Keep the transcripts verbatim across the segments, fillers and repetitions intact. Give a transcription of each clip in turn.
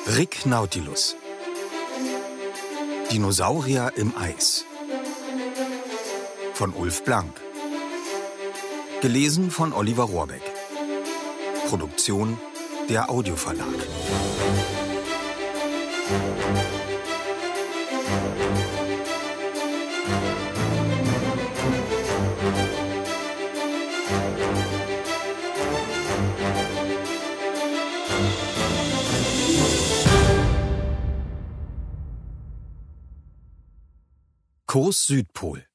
Rick Nautilus. Dinosaurier im Eis. Von Ulf Blank. Gelesen von Oliver Rohrbeck. Produktion der Audioverlag. Kurs Südpol.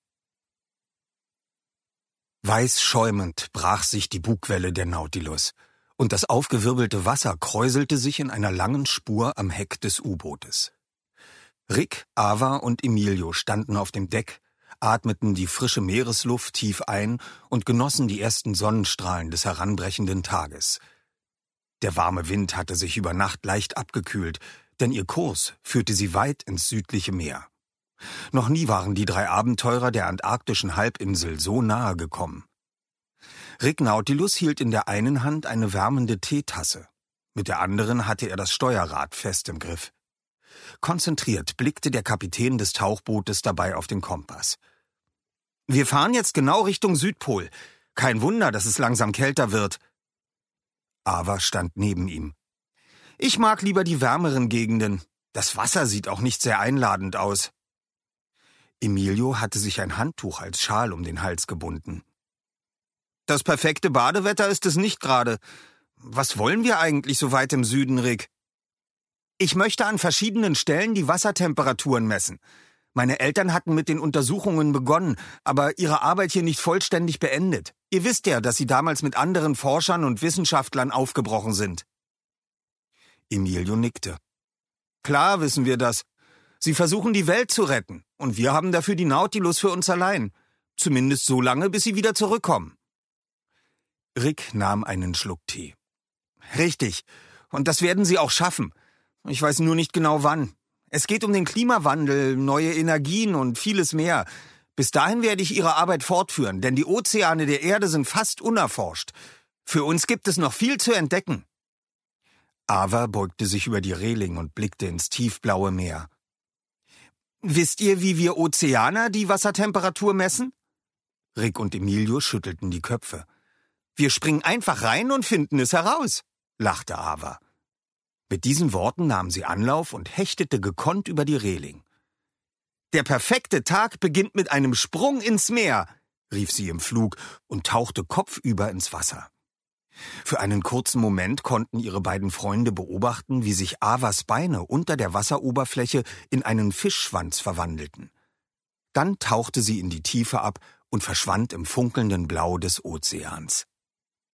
Weiß schäumend brach sich die Bugwelle der Nautilus, und das aufgewirbelte Wasser kräuselte sich in einer langen Spur am Heck des U-Bootes. Rick, Ava und Emilio standen auf dem Deck, atmeten die frische Meeresluft tief ein und genossen die ersten Sonnenstrahlen des heranbrechenden Tages. Der warme Wind hatte sich über Nacht leicht abgekühlt, denn ihr Kurs führte sie weit ins südliche Meer. Noch nie waren die drei Abenteurer der antarktischen Halbinsel so nahe gekommen. Rick Nautilus hielt in der einen Hand eine wärmende Teetasse. Mit der anderen hatte er das Steuerrad fest im Griff. Konzentriert blickte der Kapitän des Tauchbootes dabei auf den Kompass. »Wir fahren jetzt genau Richtung Südpol. Kein Wunder, dass es langsam kälter wird.« Ava stand neben ihm. »Ich mag lieber die wärmeren Gegenden. Das Wasser sieht auch nicht sehr einladend aus.« Emilio hatte sich ein Handtuch als Schal um den Hals gebunden. »Das perfekte Badewetter ist es nicht gerade. Was wollen wir eigentlich so weit im Süden, Rick?« »Ich möchte an verschiedenen Stellen die Wassertemperaturen messen. Meine Eltern hatten mit den Untersuchungen begonnen, aber ihre Arbeit hier nicht vollständig beendet. Ihr wisst ja, dass sie damals mit anderen Forschern und Wissenschaftlern aufgebrochen sind.« Emilio nickte. »Klar wissen wir das. Sie versuchen, die Welt zu retten, und wir haben dafür die Nautilus für uns allein. Zumindest so lange, bis sie wieder zurückkommen.« Rick nahm einen Schluck Tee. »Richtig, und das werden sie auch schaffen. Ich weiß nur nicht genau wann. Es geht um den Klimawandel, neue Energien und vieles mehr. Bis dahin werde ich ihre Arbeit fortführen, denn die Ozeane der Erde sind fast unerforscht. Für uns gibt es noch viel zu entdecken.« Ava beugte sich über die Reling und blickte ins tiefblaue Meer. »Wisst ihr, wie wir Ozeaner die Wassertemperatur messen?« Rick und Emilio schüttelten die Köpfe. »Wir springen einfach rein und finden es heraus«, lachte Ava. Mit diesen Worten nahm sie Anlauf und hechtete gekonnt über die Reling. »Der perfekte Tag beginnt mit einem Sprung ins Meer«, rief sie im Flug und tauchte kopfüber ins Wasser. Für einen kurzen Moment konnten ihre beiden Freunde beobachten, wie sich Avas Beine unter der Wasseroberfläche in einen Fischschwanz verwandelten. Dann tauchte sie in die Tiefe ab und verschwand im funkelnden Blau des Ozeans.